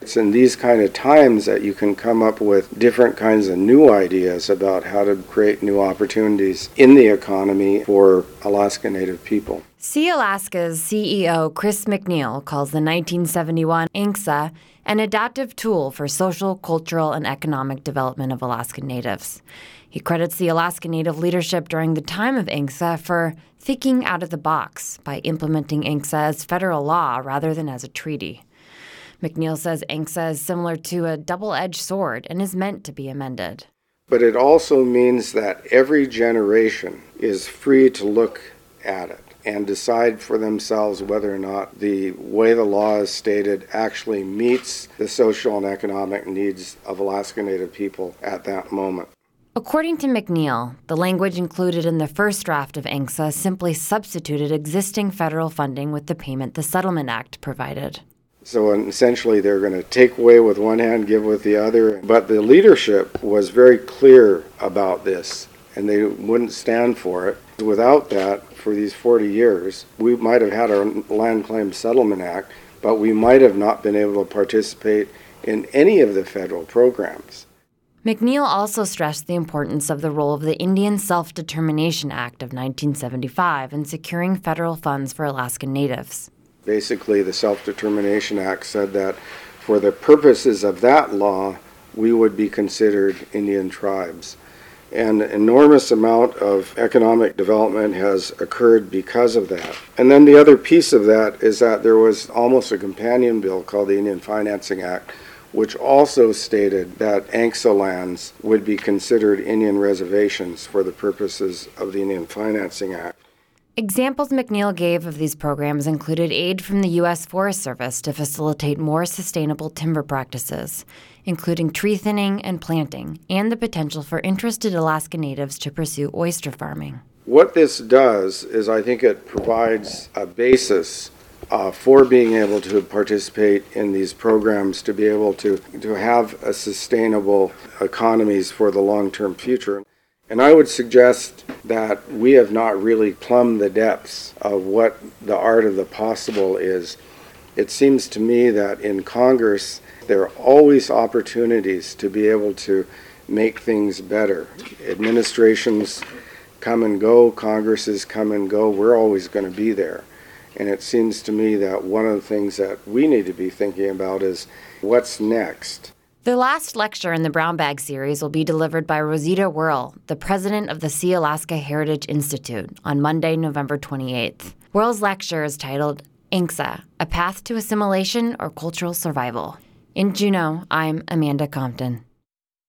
It's in these kind of times that you can come up with different kinds of new ideas about how to create new opportunities in the economy for Alaska Native people. SeaAlaska's CEO Chris McNeil calls the 1971 INCSA an adaptive tool for social, cultural, and economic development of Alaskan Natives. He credits the Alaska Native leadership during the time of INCSA for thinking out of the box by implementing INCSA as federal law rather than as a treaty. McNeil says INCSA is similar to a double-edged sword and is meant to be amended. But it also means that every generation is free to look at it and decide for themselves whether or not the way the law is stated actually meets the social and economic needs of Alaska Native people at that moment. According to McNeil, the language included in the first draft of INCSA simply substituted existing federal funding with the payment the Settlement Act provided. So essentially they're going to take away with one hand, give with the other. But the leadership was very clear about this, and they wouldn't stand for it. Without that, for these 40 years, we might have had our Land Claim Settlement Act, but we might have not been able to participate in any of the federal programs. McNeil also stressed the importance of the role of the Indian Self-Determination Act of 1975 in securing federal funds for Alaskan Natives. Basically, the Self-Determination Act said that for the purposes of that law, we would be considered Indian tribes. An enormous amount of economic development has occurred because of that. And then the other piece of that is that there was almost a companion bill called the Indian Financing Act, which also stated that INCSA lands would be considered Indian reservations for the purposes of the Indian Financing Act. Examples McNeil gave of these programs included aid from the U.S. Forest Service to facilitate more sustainable timber practices, including tree thinning and planting, and the potential for interested Alaska Natives to pursue oyster farming. What this does is I think it provides a basis for being able to participate in these programs, to be able to have a sustainable economies for the long-term future. And I would suggest that we have not really plumbed the depths of what the art of the possible is. It seems to me that in Congress, there are always opportunities to be able to make things better. Administrations come and go, Congresses come and go, we're always going to be there. And it seems to me that one of the things that we need to be thinking about is what's next. The last lecture in the Brown Bag series will be delivered by Rosita Whirl, the president of the SeaAlaska Heritage Institute, on Monday, November 28th. Whirl's lecture is titled INCSA, A Path to Assimilation or Cultural Survival. In Juneau, I'm Amanda Compton.